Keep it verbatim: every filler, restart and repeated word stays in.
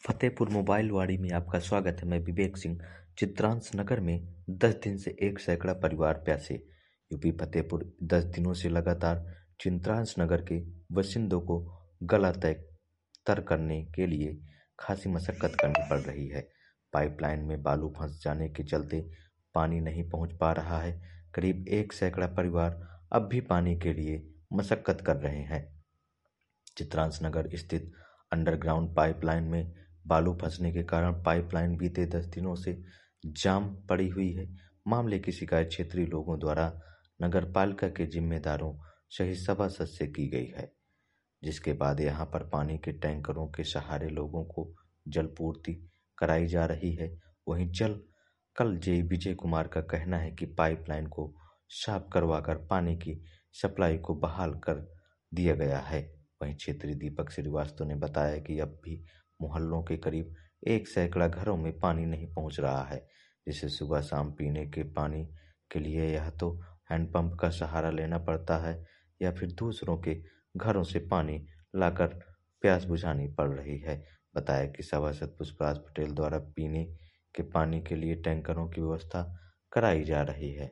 Fatehpur mobile वाड़ी में आपका स्वागत है। मैं विवेक सिंह। चित्रांश नगर में दस दिन से एक सैकड़ा परिवार प्यासे। यूपी फतेहपुर दस दिनों से लगातार चित्रांश नगर के बाशिंदों को गला तय तर करने के लिए खासी मशक्कत करनी पड़ रही है। पाइपलाइन में बालू फंस जाने के चलते पानी नहीं पहुंच पा रहा है। करीब एक सैकड़ा परिवार अब भी पानी के लिए मशक्कत कर रहे हैं। चित्रांश नगर स्थित अंडरग्राउंड पाइपलाइन में बालू फंसने के कारण पाइपलाइन बीते दस दिनों से जाम पड़ी हुई है। मामले की शिकायत क्षेत्रीय लोगों द्वारा नगरपालिका के जिम्मेदारों सहित सभासद से की गई है, जिसके बाद यहां पर पानी के टैंकरों के सहारे लोगों को जलपूर्ति कराई जा रही है। वहीं जल कल जे विजय कुमार का कहना है कि पाइपलाइन को साफ करवाकर पानी की सप्लाई को बहाल कर दिया गया है। वहीं क्षेत्रीय दीपक श्रीवास्तव ने बताया कि अब भी मोहल्लों के करीब एक सैकड़ा घरों में पानी नहीं पहुंच रहा है, जिससे सुबह शाम पीने के पानी के लिए या तो हैंडपंप का सहारा लेना पड़ता है या फिर दूसरों के घरों से पानी लाकर प्यास बुझानी पड़ रही है। बताया कि सभासद पुष्पराज पटेल द्वारा पीने के पानी के लिए टैंकरों की व्यवस्था कराई जा रही है।